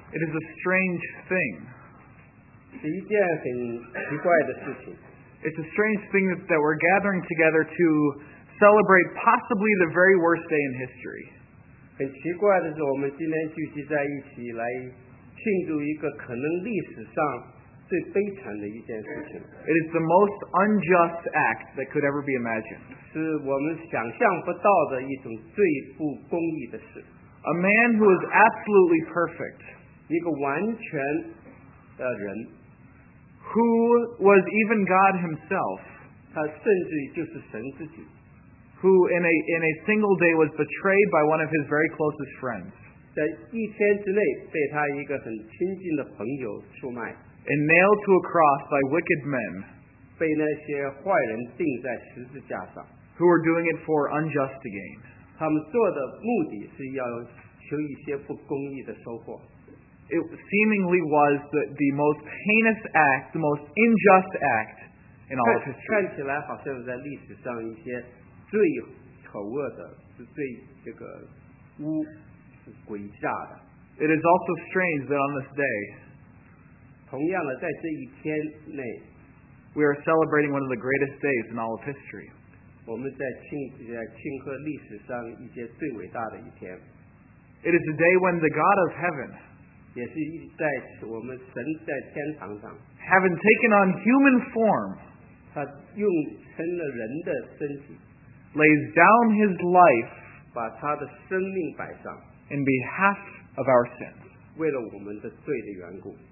It is a strange thing. 是一件很奇怪的事情。 It's a strange thing that we're gathering together to celebrate possibly the very worst day in history. 很奇怪的是，我们今天聚集在一起来庆祝一个可能历史上最悲惨的一件事情。 It is the most unjust act that could ever be imagined. 是我们想象不到的一种最不公义的事。 A man who is absolutely perfect, 一个完全的人， who was even God himself, 他甚至于就是神自己， who in a single day was betrayed by one of his very closest friends, 在一天之内被他一个很亲近的朋友出卖， and nailed to a cross by wicked men 被那些坏人钉在十字架上。 who were doing it for unjust gain. 他们做的目的是要求一些不公义的收获。 It seemingly was the most heinous act, the most unjust act in all of history. 看起来好像是在历史上一些最丑恶的，是最这个诡诈的。 It is also strange that on this day, 同样的，在这一天内， we are celebrating one of the greatest days in all of history. 我们在庆贺历史上一些最伟大的一天。 It is a day when the God of heaven, 也是在我们神在天堂上， having taken on human form, 他用成了人的身体， lays down his life 把他的生命摆上， in behalf of our sins. 为了我们的罪的缘故。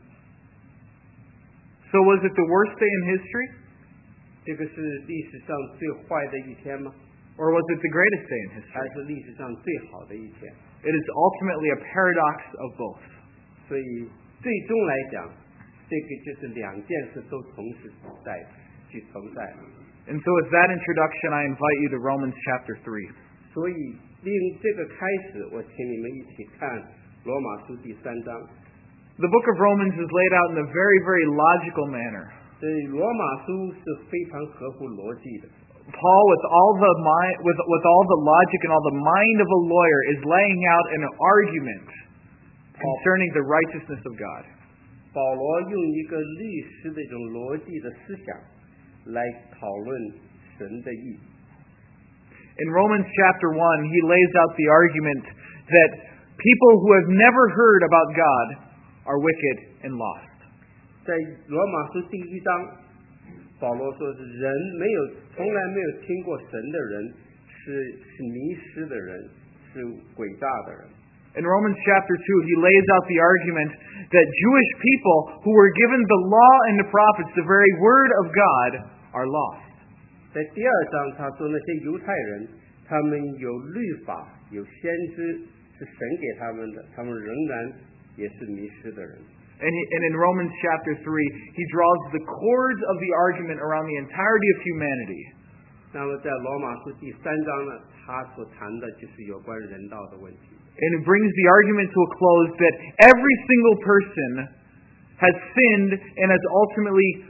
So was it the worst day in history? 这个是历史上最坏的一天吗？ Or was it the greatest day in 还 history? 是历史上最好的一天？ It is ultimately a paradox of both. 所以最终来讲，这个就是两件事都同时存在。 And so with that introduction, I invite you to Romans chapter 3. 所以令这个开始，我请你们一起看罗马书第3章。 The book of Romans is laid out in a very, very logical manner. 所以罗马书是非常合乎逻辑的。 Paul, with all the logic and all the mind of a lawyer, is laying out an argument concerning the righteousness of God. 保罗用一个律师的一种逻辑的思想来讨论神的义。 In Romans chapter 1, he lays out the argument that people who have never heard about God are wicked and lost. 在罗马书第1章，保罗说是人从来没有听过神的人是迷失的人，是诡诈的人。 In Romans chapter 2, he lays out the argument that Jewish people who were given the law and the prophets, the very word of God, are lost. 在第2章，他说那些犹太人，他们有律法，有先知，是神给他们的，他们仍然也是迷失的人。 And in Romans chapter 3, he draws the cords of the argument around the entirety of humanity. 那么在罗马书第3章呢，他所谈的就是有关人道的问题。 And it brings the argument to a close that every single person has sinned and has ultimately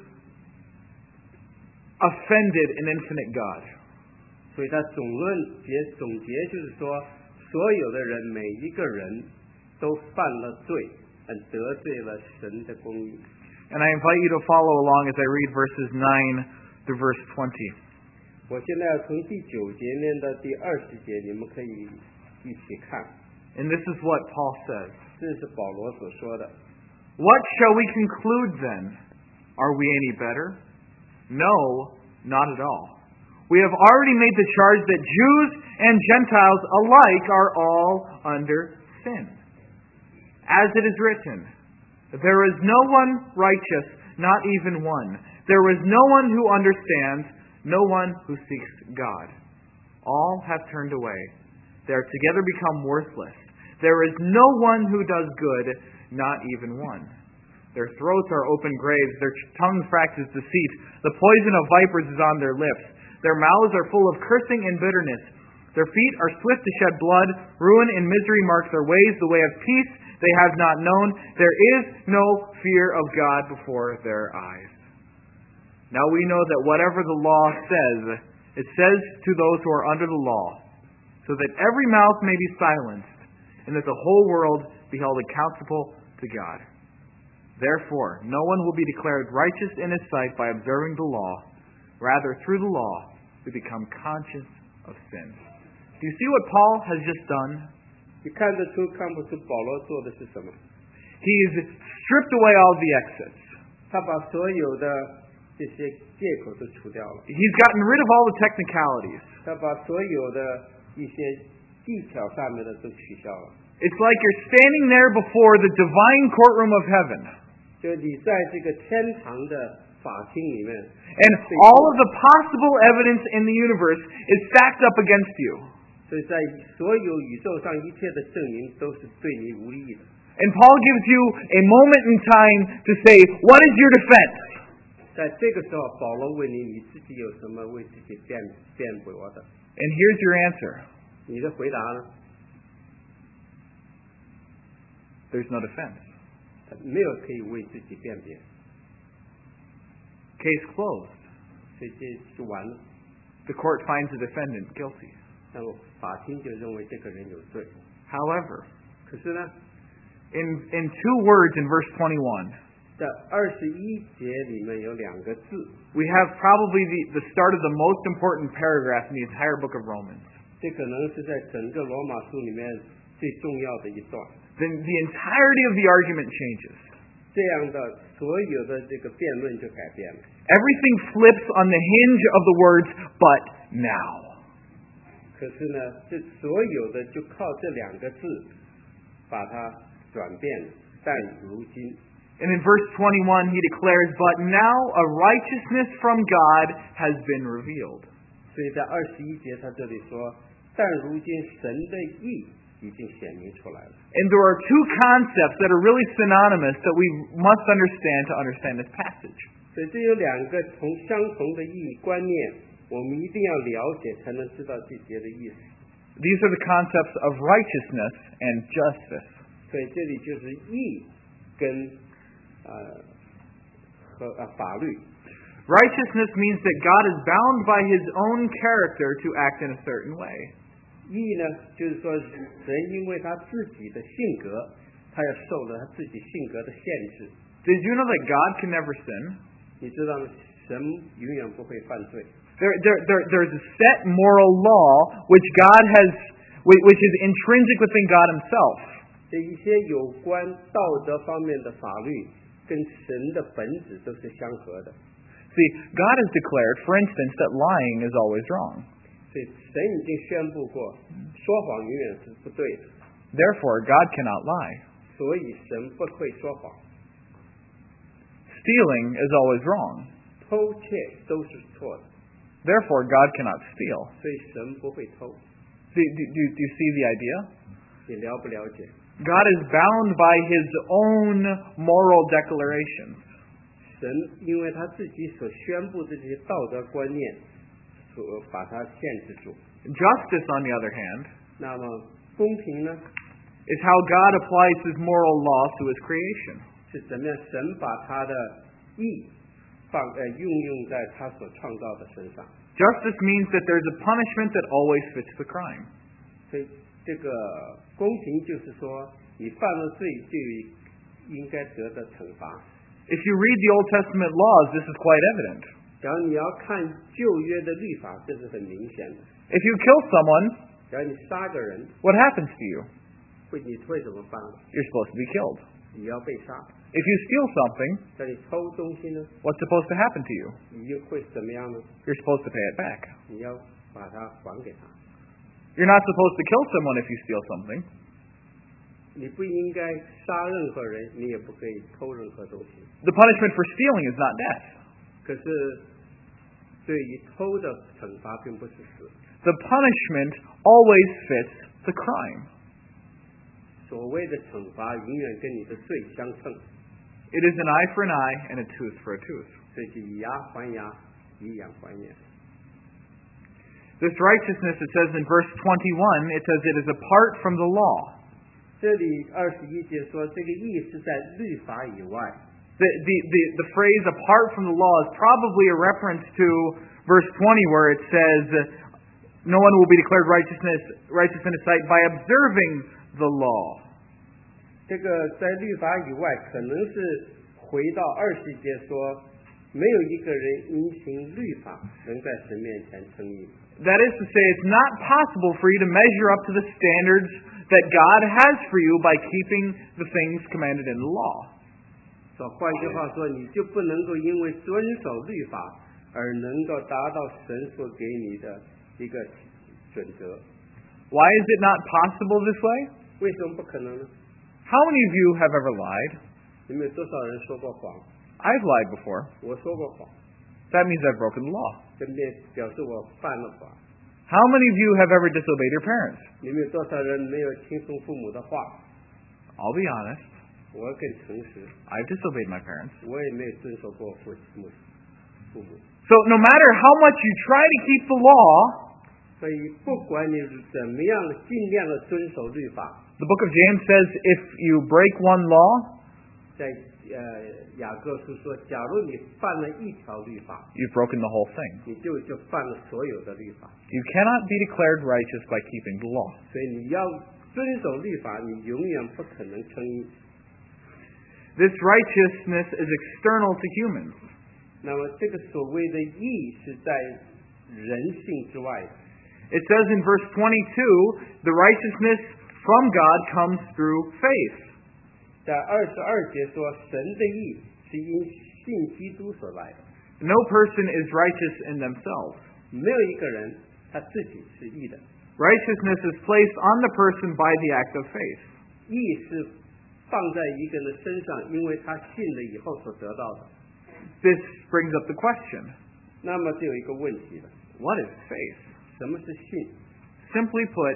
offended an infinite God. 所以他总结就是说，所有的人每一个人都犯了罪，得罪了神的公义。 And I invite you to follow along as I read verses 9 through verse 20. 我现在要从第9节念到第20节，你们可以一起看。 And this is what Paul says. 这是保罗所说的。 What shall we conclude then? Are we any better? No, not at all. We have already made the charge that Jews and Gentiles alike are all under sin. As it is written, there is no one righteous, not even one. There is no one who understands, no one who seeks God. All have turned away. They are together become worthless. There is no one who does good, not even one. Their throats are open graves. Their tongue practices deceit. The poison of vipers is on their lips. Their mouths are full of cursing and bitterness. Their feet are swift to shed blood. Ruin and misery mark their ways. The way of peace they have not known. There is no fear of God before their eyes. Now we know that whatever the law says, it says to those who are under the law, so that every mouth may be silenced, and that the whole world be held accountable to God. Therefore, no one will be declared righteous in his sight by observing the law. Rather, through the law, we become conscious of sin. Do you see what Paul has just done? 你看得出看不出保罗做的是什么？ He has stripped away all the exits. 他把所有的这些借口都除掉了， He's gotten rid of all the technicalities. 他把所有的一些技巧上面的都取消了。 It's like you're standing there before the divine courtroom of heaven. 就你在这个天堂的法庭里面， And all of the possible evidence in the universe is stacked up against you. 所以在所有宇宙上一切的证明都是对你无益的。 And Paul gives you a moment in time to say, what is your defense? 在这个时候，保罗问你，你自己有什么为自己辩驳的？ And here's your answer. 你的回答呢？ There's no defense. 没有可以为自己辩别， Case closed. 所以这就完了。 The court finds the defendant guilty. 那么法庭就认为这个人有罪。 However, 可是呢， in 2 words in verse 21, 在21节里面有2个字， we have probably the start of the most important paragraph in the entire book of Romans. 这可能是在整个罗马书里面最重要的一段。 Then the entirety of the argument changes. 这样的所有的这个辩论就改变了。 Everything flips on the hinge of the words, but now. 可是呢，这所有的就靠这2个字把它转变了。但如今， And in verse 21, he declares, but now a righteousness from God has been revealed. 所以在21节他这里说，但如今神的义已经显明出来了。 And there are 2 concepts that are really synonymous that we must understand to understand this passage. 所以这有2个相同的意义观念，我们一定要了解，才能知道这节的意思。 These are the concepts of righteousness and justice. 所以这里就是义跟法律。 Righteousness means that God is bound by his own character to act in a certain way. 义呢，就是说神因为他自己的性格，他要受了他自己性格的限制。 Did you know that God can never sin? 你知道吗？神永远不会犯罪。 There's a set moral law which God has, which is intrinsic within God himself. 这一些有关道德方面的法律，跟神的本质都是相合的。 See, God has declared, for instance, that lying is always wrong. 所以神已经宣布过，说谎永远是不对的。 Therefore, God cannot lie. 所以神不会说谎， Stealing is always wrong. 偷窃都是错的。 Therefore, God cannot steal. 所以神不会偷。 Do you see the idea? 你了不了解？ God is bound by his own moral declarations. 神因为他自己所宣布的这些道德观念，所把它限制住。 Justice, on the other hand, 那么公平呢， is how God applies his moral laws to his creation. 是怎么样？神把他的义运用在他所创造的身上。 Justice means that there's a punishment that always fits the crime. 所以这个公平就是说，你犯了罪就应该得到惩罚。 If you read the Old Testament laws, this is quite evident. 假如你要看旧约的律法，这是很明显的。 If you kill someone, 假如你杀个人， what happens to you? 你会怎么办？ You're supposed to be killed. 你要被杀。 If you steal something, 假如你偷东西呢， what's supposed to happen to you? 你又会怎么样呢？ You're supposed to pay it back. 你要把它还给他。 You're not supposed to kill someone if you steal something. 你不应该杀任何人，你也不可以偷任何东西。 The punishment for stealing is not death. 可是对于偷的惩罚并不是死。 The punishment always fits the crime. 所谓的惩罚永远跟你的罪相称， It is an eye for an eye and a tooth for a tooth. 所以就以牙还牙，以眼还眼。 This righteousness, it says in verse 21, it says it is apart from the law. 这里21节说，这个义是在律法以外。 The phrase apart from the law is probably a reference to verse 20 where it says, no one will be declared righteous in his sight by observing the law. 这个在律法以外，可能是回到20节说，没有一个人因行律法能在神面前称义。 That is to say, it's not possible for you to measure up to the standards that God has for you by keeping the things commanded in the law. 换句话说，你就不能够因为遵守律法而能够达到神所给你的一个准则。 Why is it not possible this way? 为什么不可能呢？ How many of you have ever lied? 你们有多少人说过谎？ I've lied before. 我说过谎， That means I've broken the law. 这表示我犯了法。 How many of you have ever disobeyed your parents? 你们有多少人没有听从父母的话？ I'll be honest. 我更诚实， I've disobeyed my parents. 我也没有遵守过父母。 So no matter how much you try to keep the law, 所以不管你是怎么样，尽量的遵守律法。 the book of James says if you break one law, 在雅各书说，假如你犯了一条律法， you've broken the whole thing. 你就犯了所有的律法。 You cannot be declared righteous by keeping the law. 所以你要遵守律法，你永远不可能称义。 This righteousness is external to humans. 那么这个所谓的义是在人性之外的。 It says in verse 22, the righteousness from God comes through faith. 在22节说，神的义是因信基督所来的。 No person is righteous in themselves. 没有一个人他自己是义的。 Righteousness is placed on the person by the act of faith. 义是放在一个人的身上，因为他信了以后所得到的。 This brings up the question, 那么就有一个问题了， what is faith? 什么是信？ Simply put,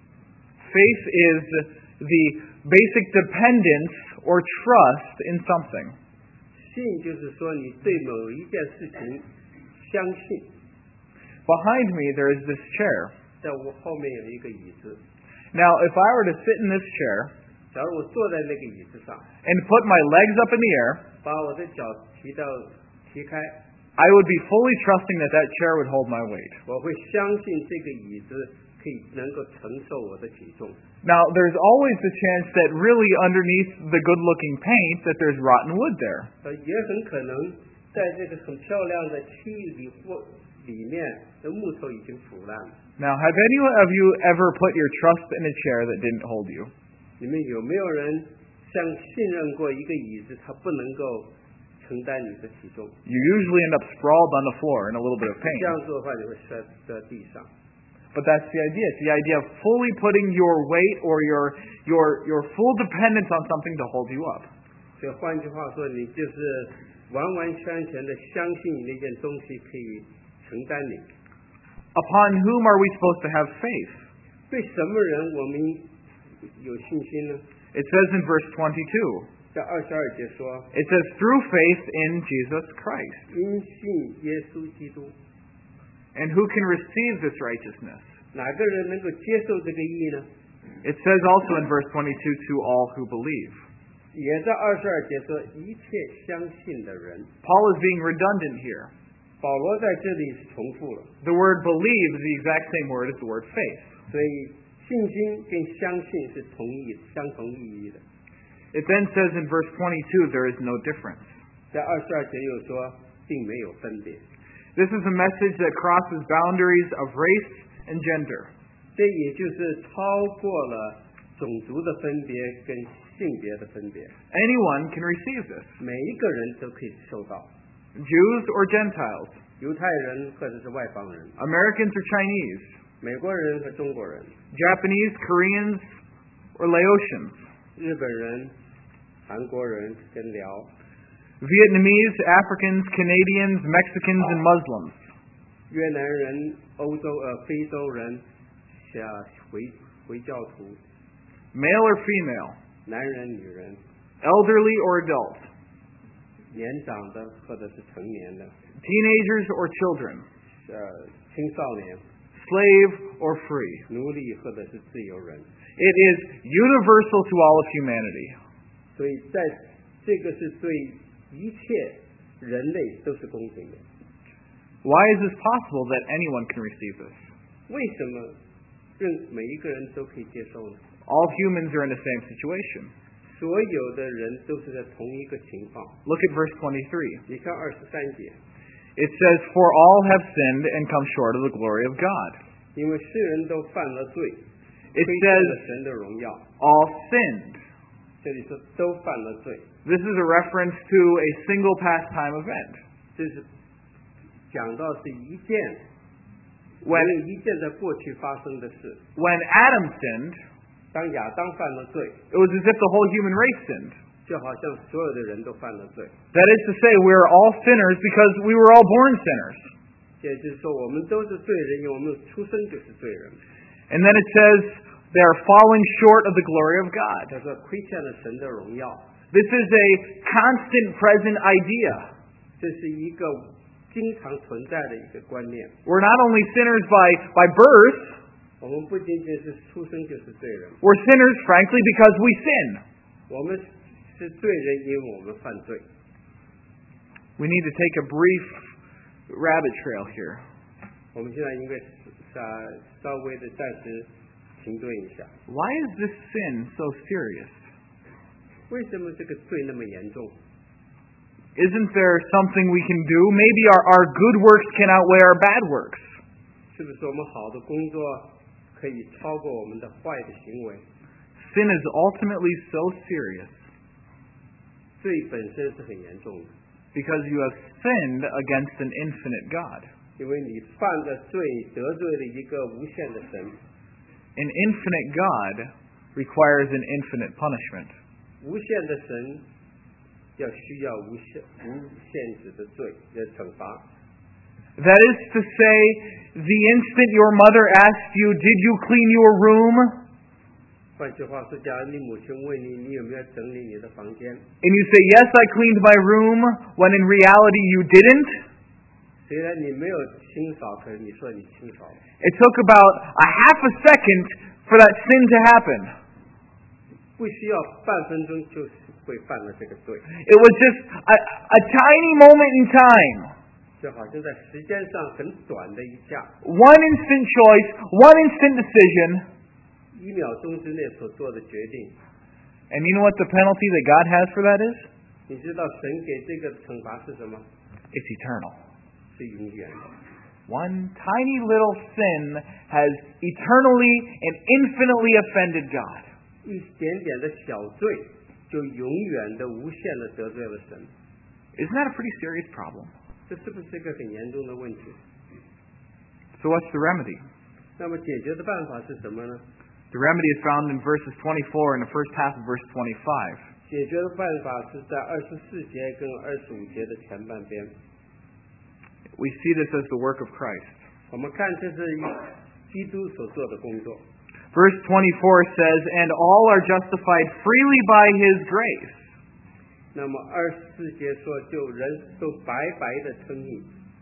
faith is the basic dependence or trust in something. 信就是说你对某一件事情相信。 Behind me there is this chair. 在我后面有一个椅子， Now, if I were to sit in this chair 假如我坐在那个椅子上， and put my legs up in the air, 把我的脚提开， I would be fully trusting that that chair would hold my weight. 我会相信这个椅子可以能够承受我的体重。 Now, there's always the chance that really underneath the good-looking paint that there's rotten wood there. 也很可能在这个很漂亮的漆里面的木头已经腐烂了。 Now, have any of you ever put your trust in a chair that didn't hold you? 你们有没有人信任过一个椅子，它不能够承担你的体重？ You usually end up sprawled on the floor in a little bit of 这 pain. 样做的话，你会摔在地上。 But that's the idea. It's the idea of fully putting your weight or your full dependence on something to hold you up. 所以换句话说，你就是完完全全的相信你那件东西可以承担你。 Upon whom are we supposed to have faith? 对什么人我们有信心呢？ It says in verse 22. 在22节说， It says, through faith in Jesus Christ. 因信耶稣基督。 And who can receive this righteousness? 哪个人能够接受这个义呢？ It says also in verse 22, to all who believe. 也在22节说，一切相信的人。 Paul is being redundant here. 保罗在这里是重复了， The word believe is the exact same word as the word faith. 所以信心跟相信是相同意义的。 It then says in verse 22, there is no difference. 在22节又说，并没有分别。 This is a message that crosses boundaries of race and gender. 这也就是超过了种族的分别跟性别的分别。 Anyone can receive this. 每一个人都可以受到， Jews or Gentiles, 犹太人或者是外邦人， Americans or Chinese, 美国人和中国人， Japanese, Koreans, or Laotians, 日本人、韩国人跟辽， Vietnamese, Africans, Canadians, Mexicans, and Muslims. 越南人、非洲人、回教徒， Male or female, 男人、女人， elderly or adult, 年长的或者是成年的， teenagers or children, 青少年、 slave or free. 奴隶或者是自由人。 It is universal to all of humanity. 所以在这个是对一切人类都是公平的。 Why is this possible that anyone can receive this? 为什么每一个人都可以接受呢？ All humans are in the same situation. 所有的人都是在同一个情况。 Look at verse 23. 你看23节， It says, For all have sinned and come short of the glory of God. 因为世人都犯了罪， It 亏欠了 says, 神的荣耀。 all sinned. 这里说都犯了罪， This is a reference to a single past time event. 这是讲到是一件 When, 只有一件在过去发生的事。 when Adam sinned, 当亚当犯了罪， it was as if the whole human race sinned. 就好像所有的人都犯了罪。 That is to say, we are all sinners because we were all born sinners. 也就是说，我们都是罪人，因为我们出生就是罪人。 And then it says, they are falling short of the glory of God. 他说亏欠了神的荣耀， This is a constant present idea. 这是一个经常存在的一个观念。 We're not only sinners by birth, 我们不仅仅是出生就是罪人， we're sinners, frankly, because we sin. 我们是罪人，因为我们犯罪。 We need to take a brief rabbit trail here. 我们现在应该稍微的暂时停顿一下。 Why is this sin so serious? 为什么这个罪那么严重？ Isn't there something we can do? Maybe our good works can outweigh our bad works. 是不是我们好的工作可以超过我们的坏的行为？ Sin is ultimately so serious 罪本身是很严重的， because you have sinned against an infinite God. 因为你犯了罪，得罪了一个无限的神。 An infinite God requires an infinite punishment. 无限的神需要无限制的罪的惩罚。 That is to say, the instant your mother asks you, did you clean your room? 换句话说，假如你母亲问你，你有没有整理你的房间？ And you say, yes, I cleaned my room, when in reality you didn't. 虽然你没有清扫，可是你说你清扫了。 It took about a half a second for that sin to happen. 不需要半分钟就会犯了这个罪， It was just a tiny moment in time. 就好像在时间上很短的一下， One instant choice, one instant decision. 1秒钟之内所做的决定。 And you know what the penalty that God has for that is? 你知道神给这个惩罚是什么？ It's eternal. 是永远的。 One tiny little sin has eternally and infinitely offended God. 一点点的小罪，就永远的、无限的得罪了神。 Isn't that a pretty serious problem? 这是不是一个很严重的问题？ So what's the remedy? 那么解决的办法是什么呢？ The remedy is found in verses 24 and the first half of verse 25. 解决的办法是在24节跟25节的前半边。 We see this as the work of Christ. 我们看这是基督所做的工作。 Verse 24 says, And all are justified freely by His grace. 那么24节说，就人都白白的称义。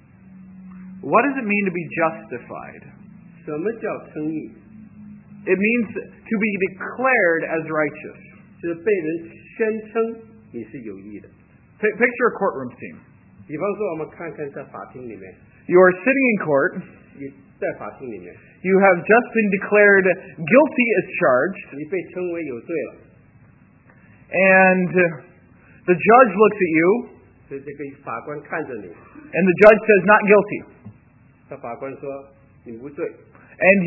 What does it mean to be justified? 什么叫称义？ It means to be declared as righteous. 是被人宣称你是有义的。 Picture a courtroom scene. 比方说，我们看看在法庭里面， You are sitting in court. 你在法庭里面， You have just been declared guilty as charged. 你被称为有罪了， And the judge looks at you. 所以这个法官看着你， And the judge says, not guilty. 他法官说你无罪， And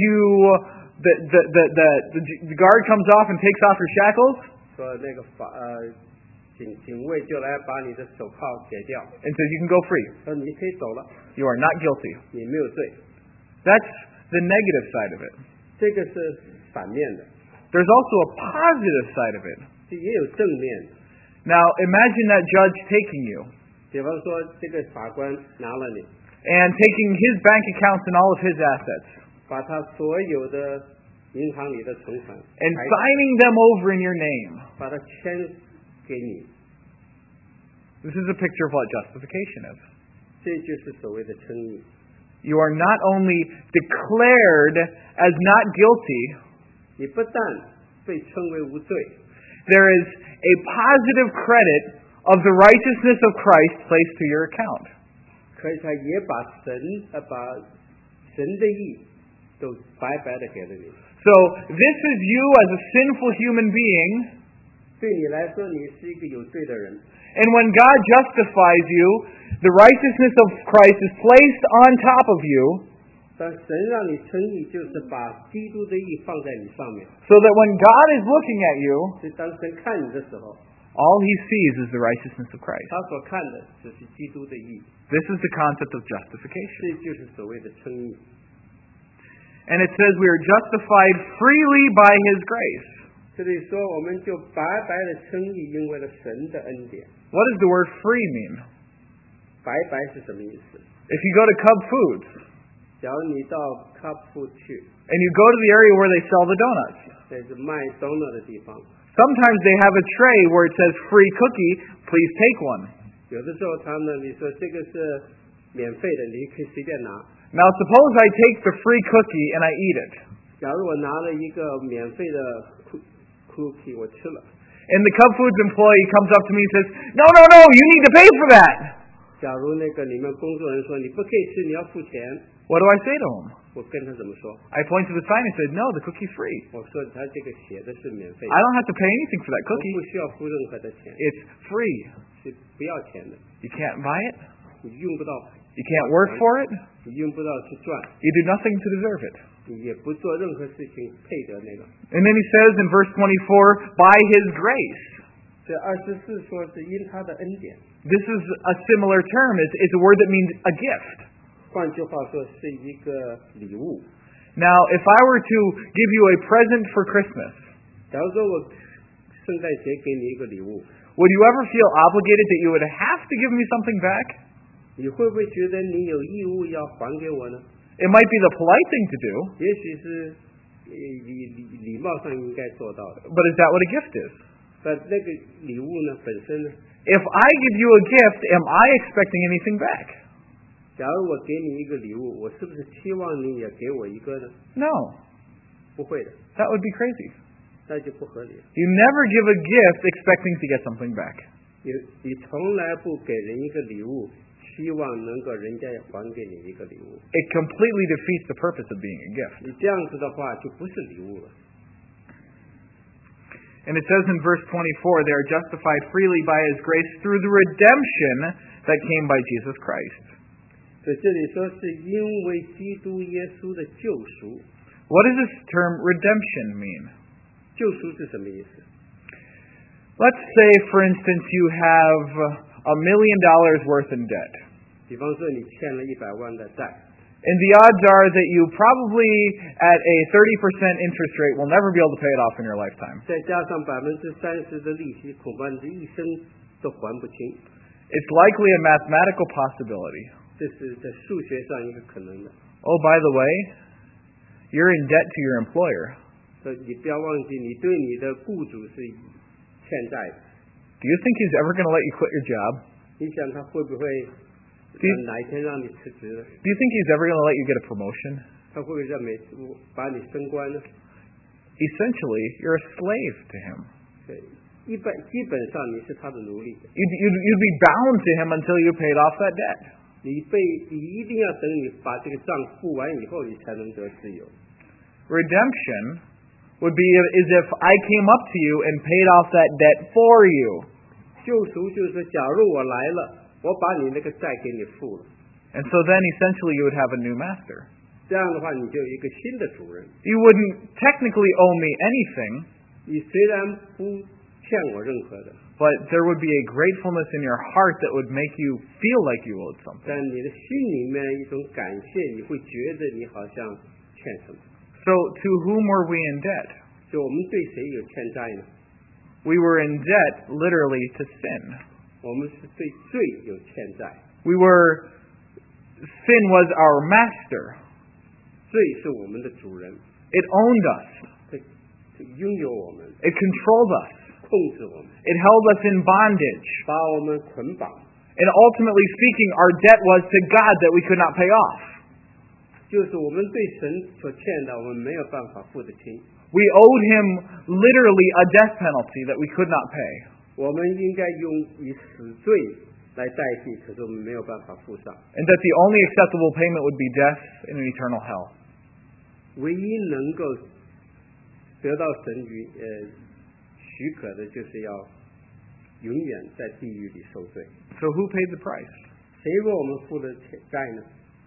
the guard comes off and takes off your shackles 说那个警卫就来把你的手铐解掉， and says you can go free. 说你可以走了， You are not guilty. 你没有罪。 That's the negative side of it. 这个是反面的， There's also a positive side of it. 这也有正面的。 Now imagine that judge taking you 比方说，这个法官拿了你， and taking his bank accounts and all of his assets 把他所有的银行里的存款 and signing them over in your name. 把它签给你， This is a picture of what justification is. 这就是所谓的称义。 You are not only declared as not guilty, 你不但被称为无罪， there is a positive credit of the righteousness of Christ placed to your account. 可以他也把神的义都白白的给了你。 So this is you as a sinful human being 对你来说，你是一个有罪的人。 And when God justifies you, the righteousness of Christ is placed on top of you, 但神让你称义，就是把基督的义放在你上面。 so that when God is looking at you, 所以当神看你的时候， all he sees is the righteousness of Christ. 他所看的只是基督的义， This is the concept of justification. 这就是所谓的称义。 And it says we are justified freely by his grace. 这里说，我们就白白的称义，因为了神的恩典。 What does the word free mean? 白白是什么意思？ If you go to Cub Foods 假如你到 Cup Food 去， and you go to the area where they sell the donuts, 这是卖 donut 的地方， sometimes they have a tray where it says free cookie, please take one. 有的时候他们你说这个是免费的，你可以随便拿。 Now suppose I take the free cookie and I eat it. 假如我拿了一个免费的 cookie， 我吃了。 And the Cub Foods employee comes up to me and says, no, you need to pay for that. 假如那个里面工作人员说你不可以吃，你要付钱， What do I say to him? 我跟他怎么说？ I point to the sign and said, no, the cookie's free. 我说他这个写的是免费的， I don't have to pay anything for that 我不 cookie. 需要付任何的钱， It's free. 是不要钱的， You can't buy it. 你用不到， You can't work for it. 你用不到去赚， You do nothing to deserve it. 你也不做任何事情配得那个。 And then he says in verse 24, by his grace. 这24说是因他的恩典， This is a similar term. It's a word that means a gift. 换句话说是一个礼物。 Now, if I were to give you a present for Christmas, 假如说我圣诞节给你一个礼物， would you ever feel obligated that you would have to give me something back? 你会不会觉得你有义务要还给我呢？ It might be the polite thing to do, 也许是礼貌上应该做到的， but is that what a gift is? 但那个礼物呢本身呢， If I give you a gift, am I expecting anything back? 假如我给你一个礼物，我是不是期望你也给我一个呢？ No. 不会的， That would be crazy. 那就不合理了。 You never give a gift expecting to get something back. 你从来不给人一个礼物，希望能够人家也还给你一个礼物。 It completely defeats the purpose of being a gift. 你这样子的话，就不是礼物了。 And it says in verse 24, they are justified freely by his grace through the redemption that came by Jesus Christ. 在这里说是因为基督耶稣的救赎。 What does this term redemption mean? 救赎是什么意思？ Let's say, for instance, you have $1 million worth in debt. 比方说你欠了100万的债， And the odds are that you probably, at a 30% interest rate, will never be able to pay it off in your lifetime. 再加上30%的利息，恐怕你这一生都还不清。 It's likely a mathematical possibility. 这是在数学上一个可能的。 Oh, by the way, you're in debt to your employer. 所以你不要忘记，你对你的雇主是欠债的。 Do you think he's ever going to let you quit your job? 你想他会不会哪一天让你辞职呢？ Do you think he's ever going to let you get a promotion? 他会不会让每次把你升官呢？ Essentially, you're a slave to him. 对，基本上你是他的奴隶。 You'd be bound to him until you paid off that debt. 你一定要等你把这个账付完以后，你才能得自由。 Redemption would be as if I came up to you and paid off that debt for you. 救赎就是说，假如我来了，我把你那个债给你付了， And so then essentially you would have a new master. 这样的话你就有一个新的主人。 You wouldn't technically owe me anything, 你虽然不欠我任何的， but there would be a gratefulness in your heart that would make you feel like you owed something. 但你的心里面一种感谢，你会觉得你好像欠什么。 So to whom were we in debt? 就我们对谁有欠债呢？ We were in debt literally to sin. 我们是对罪有欠债， Sin was our master. 罪是我们的主人， It owned us. 它拥有我们， It controlled us. 控制我们， It held us in bondage. 把我们捆绑。 And ultimately speaking, our debt was to God that we could not pay off. 就是我们对神所欠的，我们没有办法付得清。 We owed him literally a death penalty that we could not pay. 我们应该以死罪来代替，可是我们没有办法付上。 And that the only acceptable payment would be death in an eternal hell. 唯一能够得到神许可的就是要永远在地狱里受罪。 So who paid the price? 谁为我们付了债呢？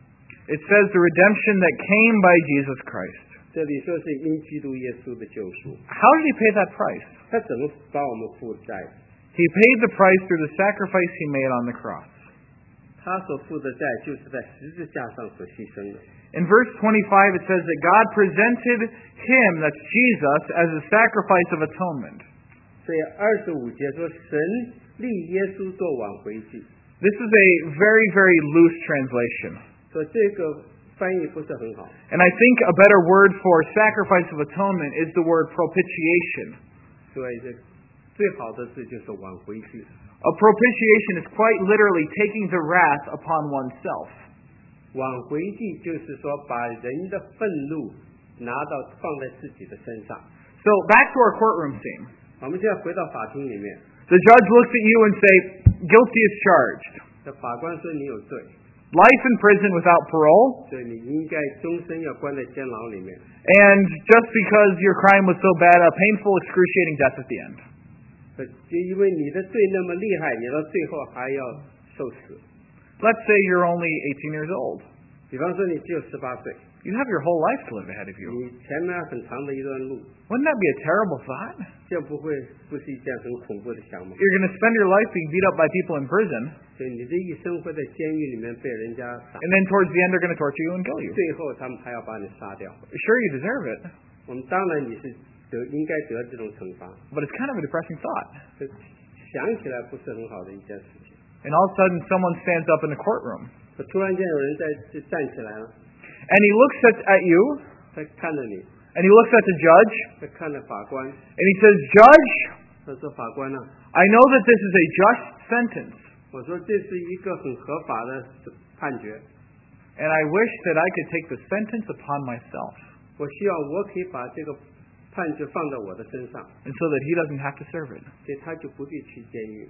It says the redemption that came by Jesus Christ. 这里说是因基督耶稣的救赎。 How did he pay that price? 他怎么帮我们付债？ He paid the price through the sacrifice he made on the cross. 他所付的债就是在十字架上所牺牲的。 In verse 25 it says that God presented him, that's Jesus, as a sacrifice of atonement. 所以25节说神立耶稣做挽回祭。 This is a very, very loose translation. 所以这个翻译不是很好。 And I think a better word for sacrifice of atonement is the word propitiation. 所以这最好的字就是挽回祭。 A propitiation is quite literally taking the wrath upon oneself. 挽回祭就是说把人的愤怒放在自己的身上。 So back to our courtroom scene. 我们现在回到法庭里面， The judge looks at you and say, guilty as charged. 这法官说你有罪， Life in prison without parole. 所以你应该终身要关在监牢里面。 And just because your crime was so bad, a painful, excruciating death at the end. 就因为你的罪那么厉害，你到最后还要受死。 Let's say you're only 18 years old. 比方说你只有18岁， You have your whole life to live ahead of you. 你前面很长的一段路， Wouldn't that be a terrible thought? 这不是一件很恐怖的想法。 You're going to spend your life being beat up by people in prison, 所以你的一生会在监狱里面被人家打， and then towards the end they're going to torture you and kill you. 最后他们还要把你杀掉。 Sure, you deserve it, 我们当然你是应该得这种惩罚， but it's kind of a depressing thought. 这想起来不是很好的一件事情。 And all of a sudden someone stands up in the courtroom, 突然间有人就站起来了， and he looks at you, 他看着你， and he looks at the judge, 他看着法官， and he says, Judge, 他说法官啊， I know that this is a just sentence, 我说这是一个很合法的判决， and I wish that I could take the sentence upon myself, 我希望我可以把这个判决放在我的身上， and so that he doesn't have to serve it. 所以他就不必去监狱。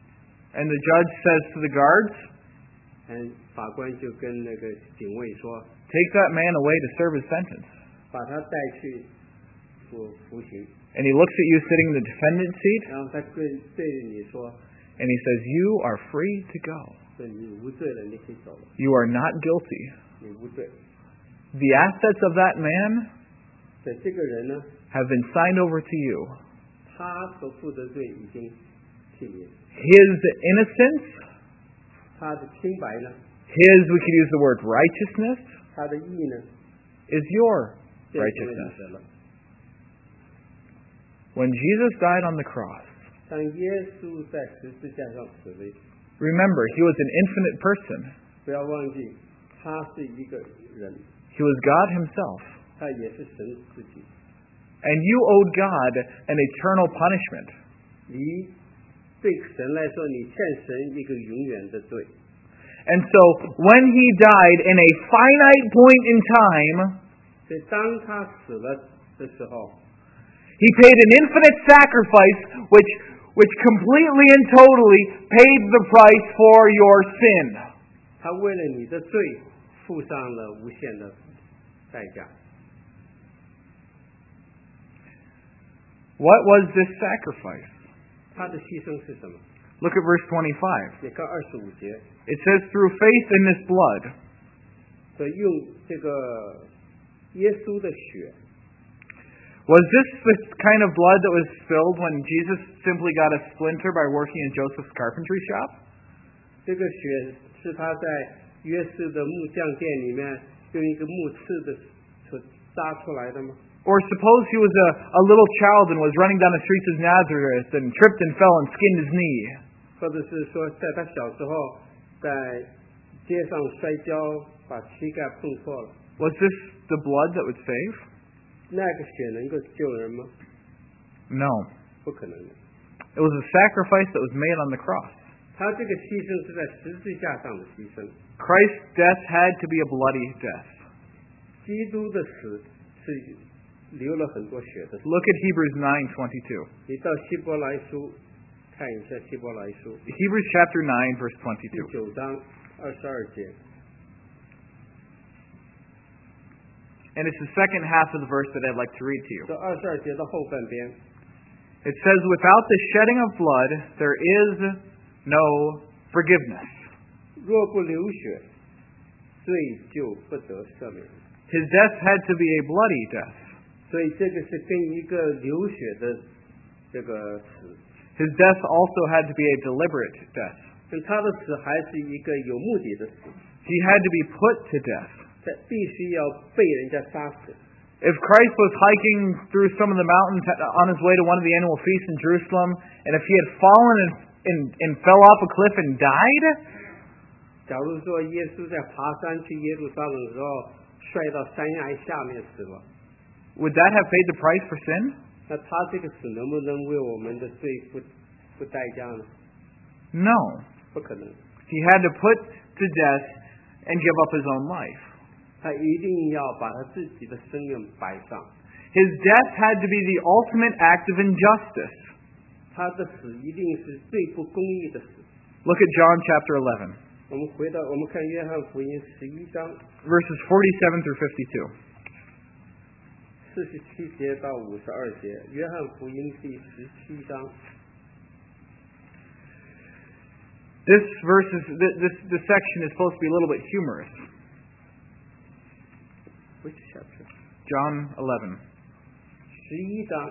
And the judge says to the guards, 法官就跟那个警卫说， Take that man away to serve his sentence. 把他带去服刑， And he looks at you sitting in the defendant's seat, 然后他对你说， and he says, You are free to go. 说你无罪了，你可以走了， You are not guilty. 你无罪。 The assets of that man 所以这个人呢， have been signed over to you. 他所负的罪已经替你， His innocence, 他的清白呢， his, we could use the word righteousness, 他的义呢， is your 变成了 righteousness. 你的了。 When Jesus died on the cross, 当耶稣在十字架上死了， remember, he was an infinite person. 不要忘记，他是一个人， He was God himself. 他也是神自己。 And you owed God an eternal punishment. 你对神来说，你欠神一个永远的罪。 And so, when he died in a finite point in time, 所以当他死了的时候， he paid an infinite sacrifice which completely and totally paid the price for your sin. 他为了你的罪付上了无限的代价。 What was this sacrifice? 他的牺牲是什么？ Look at verse 25. 你看25节， It says, through faith in this blood. 所以用这个耶稣的血， Was this the kind of blood that was spilled when Jesus simply got a splinter by working in Joseph's carpentry shop? 这个血是他在约瑟的木匠店里面用一个木刺的所扎出来的吗？ Or suppose he was a little child and was running down the streets of Nazareth and tripped and fell and skinned his knee. 或者是说，在他小时候在街上摔跤，把膝盖碰错了， Was this the blood that would save? 那个血能够救人吗？ No. 不可能的。 It was a sacrifice that was made on the cross. 他这个牺牲是在十字架上的牺牲。 Christ's death had to be a bloody death. 基督的死是流了很多血的。 Look at Hebrews 9:22. 你到希伯来书看一下希伯来书 Hebrews chapter 9 verse 第 22. 9章22节。 And it's the second half of the verse that I'd like to read to you. 这22节的后半边， It says, without the shedding of blood, there is no forgiveness. 若不流血，罪就不得赦免。 His death had to be a bloody death. 所以这个是跟一个流血的这个死， His death also had to be a deliberate death. 但他的死还是一个有目的的死， He had to be put to death. 他必须要被人家杀死。 If Christ was hiking through some of the mountains on his way to one of the annual feasts in Jerusalem, and if he had fallen and fell off a cliff and died, 假如说耶稣在爬山去耶路撒冷的时候摔到山崖下面死了， would that have paid the price for sin? 那他这个死能不能为我们的罪付代价呢？ No. 不可能， He had to put to death and give up his own life. 他一定要把他自己的生命摆上。 His death had to be the ultimate act of injustice. 他的死一定是最不公义的死。 Look at John chapter 11, 我们看约翰福音11章 verses 47 through 52. 47节到52节，约翰福音第17章。 This section is supposed to be a little bit humorous. Which chapter? John 11. 11章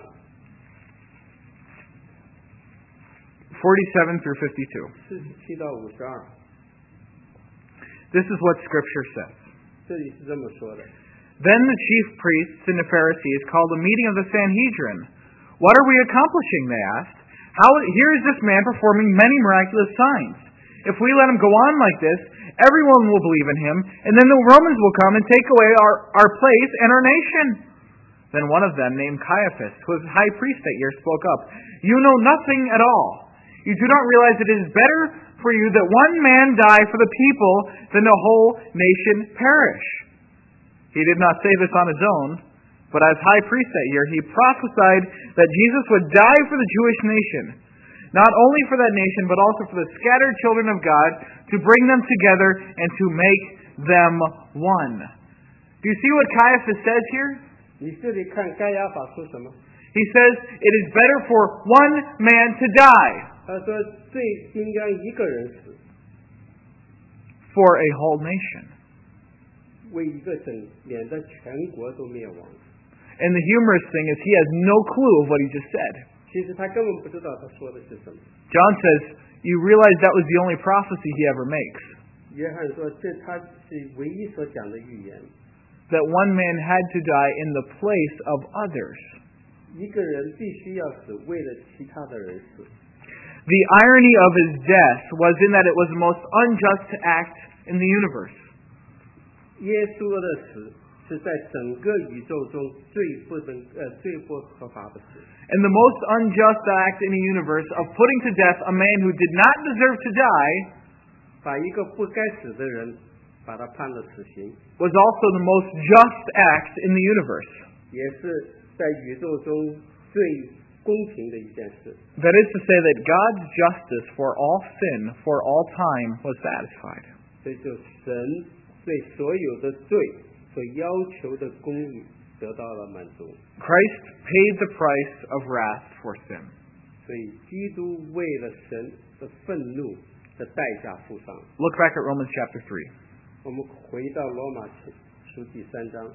47 through 52. 47到52。 This is what Scripture says. 这里是这么说的。 Then the chief priests and the Pharisees called a meeting of the Sanhedrin. What are we accomplishing, they asked. Here is this man performing many miraculous signs. If we let him go on like this, everyone will believe in him, and then the Romans will come and take away our place and our nation. Then one of them, named Caiaphas, who was high priest that year, spoke up. You know nothing at all. You do not realize that it is better for you that one man die for the people than the whole nation perish. He did not say this on his own, but as high priest that year, he prophesied that Jesus would die for the Jewish nation, not only for that nation, but also for the scattered children of God, to bring them together and to make them one. Do you see what Caiaphas says here? 你这里看该亚法说什么？ He says it is better for one man to die 他说罪应该一个人死， for a whole nation. 为一个省，免得全国都灭亡。 And the humorous thing is he has no clue of what he just said. 其实他根本不知道他说的是什么。 John says, you realize that was the only prophecy he ever makes. 约翰说，这他是唯一所讲的预言。 That one man had to die in the place of others. 一个人必须要死，为了其他的人死。 The irony of his death was in that it was the most unjust act in the universe. 耶稣的死是在整个宇宙中最不合法的死。 And the most unjust act in the universe of putting to death a man who did not deserve to die 把一个不该死的人，把他判了死刑， was also the most just act in the universe. 也是在宇宙中最公平的一件事。 That is to say that God's justice for all sin, for all time, was satisfied. 这就神对所有的罪所要求的公义得到了满足。 Christ paid the price of wrath for sin. 所以基督为了神的愤怒的代价付上。 Look back at Romans chapter 3. 我们回到罗马书第3章。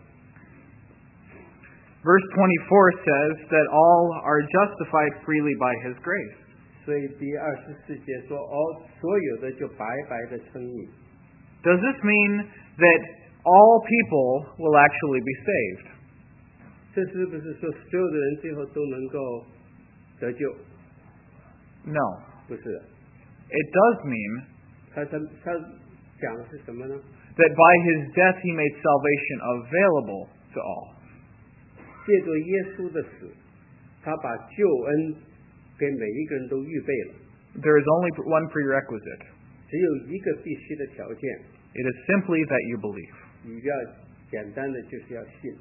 Verse 24 says that all are justified freely by His grace. 所以第24节说，所有的就白白的称义。 Does this mean that all people will actually be saved? 这是不是说所有的人最后都能够得救？ No. 不是， It does mean 他讲的是什么呢？ that by His death He made salvation available to all. 借着耶稣的死，他把救恩给每一个人都预备了。 There is only one prerequisite. 只有一个必须的条件， It is simply that you believe. 你要简单的就是要信。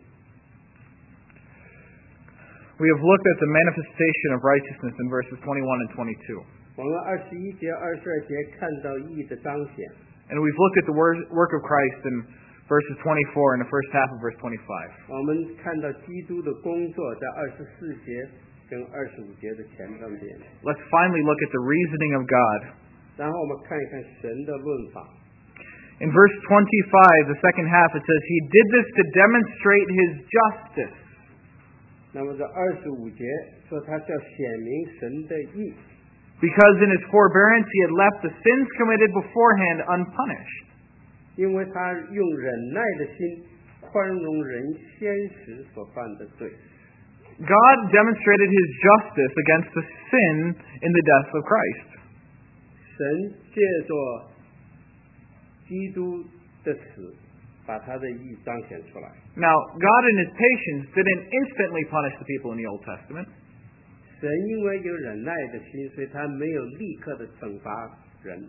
We have looked at the manifestation of righteousness in verses 21 and 22. 我们21节、22节看到义的彰显， And we've looked at the work of Christ in verses 24 and the first half of verse 25. 我们看到基督的工作在24节跟25节的前半边。 Let's finally look at the reasoning of God. 然后我们看一看神的论法。 In verse 25, the second half, it says, He did this to demonstrate His justice. 那么这25节说他是要显明神的义， Because in His forbearance He had left the sins committed beforehand unpunished. 因为他用忍耐的心宽容人先时所犯的罪。 God demonstrated His justice against the sin in the death of Christ. 神借着基督的死，把他的义彰显出来。 Now, God in His patience didn't instantly punish the people in the Old Testament. 神因为有忍耐的心，所以他没有立刻的惩罚人。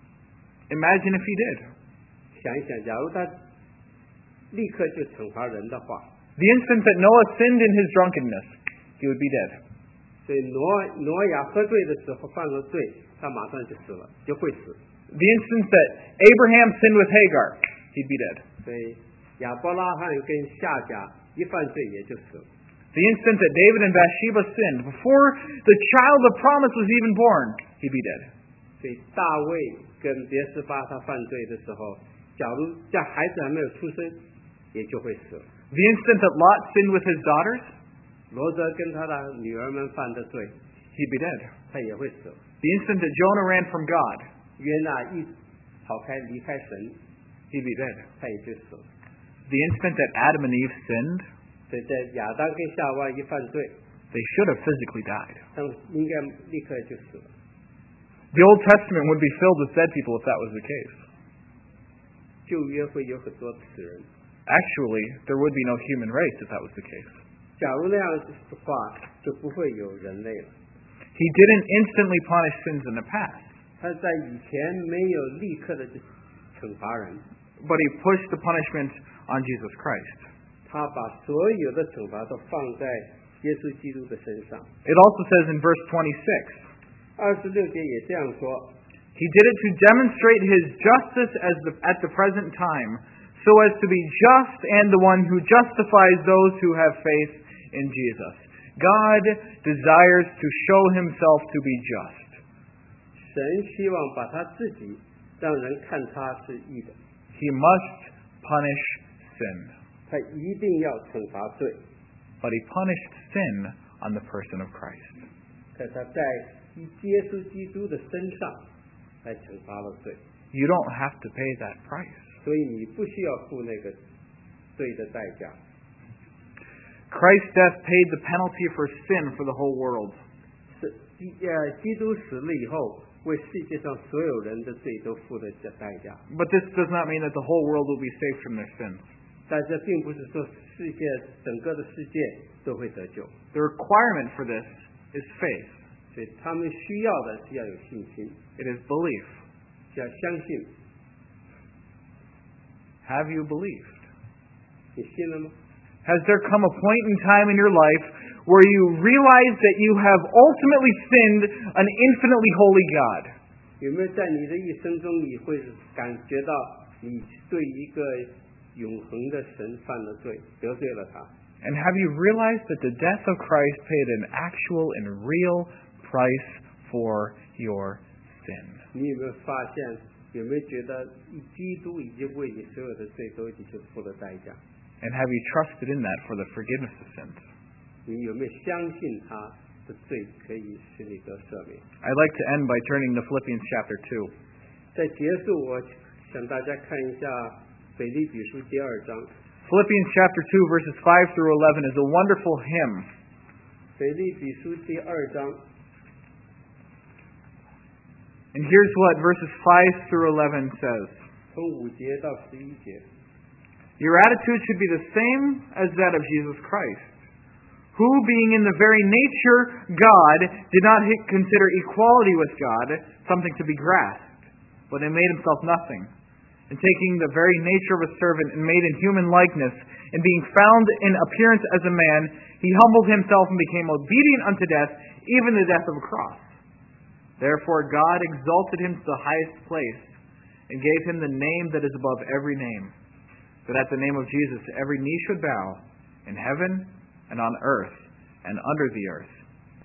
Imagine if He did. 想一想，假如他立刻就惩罚人的话， The instant that Noah sinned in his drunkenness, he would be dead. 所以挪亚喝醉的时候犯了罪，他马上就死了，就会死。 The instant that Abraham sinned with Hagar, he'd be dead. 所以亚伯拉罕跟夏甲一犯罪也就死了。 The instant that David and Bathsheba sinned, before the child of promise was even born, he'd be dead. 所以大卫跟别是巴他犯罪的时候，假如这孩子还没有出生，也就会死了。 The instant that Lot sinned with his daughters, 罗德跟他的女儿们犯的罪， he'd be dead. 他也会死了。 The instant that Jonah ran from God, 约拿一跑开离开神， he'd be dead. 他也就死了。 The instant that Adam and Eve sinned, 所以在亚当跟夏娃一犯罪， they should have physically died. 他们应该立刻就死了。 The Old Testament would be filled with dead people if that was the case. 旧约会有很多死人， Actually, there would be no human race if that was the case. 假如那样的话，就不会有人类了。 He didn't instantly punish sins in the past, 他在以前没有立刻的就惩罚人， but He pushed the punishment on Jesus Christ. 他把所有的惩罚都放在耶稣基督的身上。 It also says in verse 26, 26节也这样说， He did it to demonstrate His justice at the present time, so as to be just and the one who justifies those who have faith in Jesus. God desires to show Himself to be just. 神希望把他自己让人看他是义的， He must punish sin, 他一定要惩罚罪， but He punished sin on the person of Christ. 可他在耶稣基督的身上来惩罚了罪， You don't have to pay that price. 所以你不需要付那个罪的代价。 Christ's death paid the penalty for sin for the whole world. 基督死了以后，为世界上所有人的罪都付了这代价。 But this does not mean that the whole world will be saved from their sins. 但这并不是说整个的世界都会得救， The requirement for this is faith. 所以他们需要的是要有信心， It is belief. 是要相信。 Have you believed? 你信了吗？ Has there come a point in time in your life where you realize that you have ultimately sinned an infinitely holy God? 有没有在你的一生中，你会感觉到你对一个永恒的神犯了罪，得罪了他？ And have you realized that the death of Christ paid an actual and real price for your sin? 你有没有发现？有没有觉得基督已经为你所有的罪都已经付了代价？ And have you trusted in that for the forgiveness of sins? 你有没有相信他的罪可以使你得赦免？ I'd like to end by turning to Philippians chapter 2. 在结束，我想大家看一下腓立比书第2章。 Philippians chapter 2 verses 5 through 11 is a wonderful hymn. 腓立比书第2章。 And here's what verses 5 through 11 says. 从5节到11节。 Your attitude should be the same as that of Jesus Christ, who, being in the very nature God, did not consider equality with God something to be grasped, but He made Himself nothing. And taking the very nature of a servant and made in human likeness, and being found in appearance as a man, He humbled Himself and became obedient unto death, even the death of a cross. Therefore God exalted Him to the highest place, and gave Him the name that is above every name, that at the name of Jesus every knee should bow, in heaven and on earth and under the earth,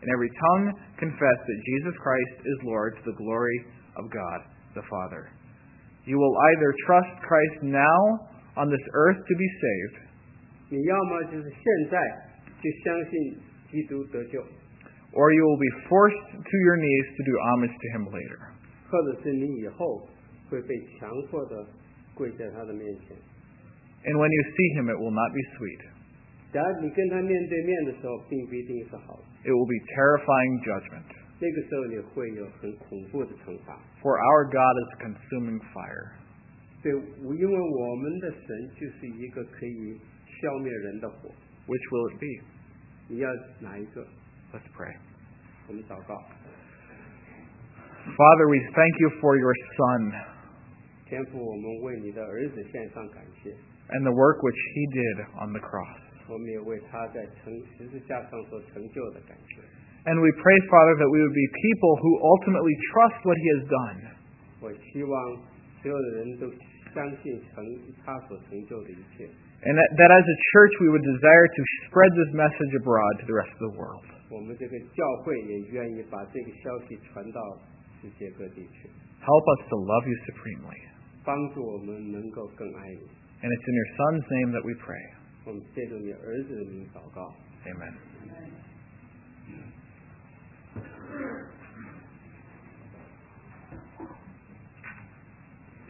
and every tongue confess that Jesus Christ is Lord to the glory of God the Father. You will either trust Christ now on this earth to be saved, 你要么就是现在就相信基督得救， or you will be forced to your knees to do homage to Him later. 或者是你以后会被强迫的跪在他的面前。 And when you see Him, it will not be sweet. 假如你跟他面对面的时候，并不一定是好的， It will be terrifying judgment. 那个时候你会有很恐怖的惩罚。 For our God is a consuming fire. 对，因为我们的神就是一个可以消灭人的火。 Which will it be? 你要哪一个？ Let's pray. 我们祷告。 Father, we thank you for your Son 天父，我们为你的儿子献上感谢， and the work which He did on the cross. 我们也为他在十字架上所成就的感谢。 And we pray, Father, that we would be people who ultimately trust what He has done. 我希望所有的人都相信他所成就的一切。 And that as a church we would desire to spread this message abroad to the rest of the world. 我们这个教会也愿意把这个消息传到世界各地去， Help us to love you supremely. 帮助我们能够更爱你。 And it's in your Son's name that we pray. 我们借助你儿子的名祷告。 Amen.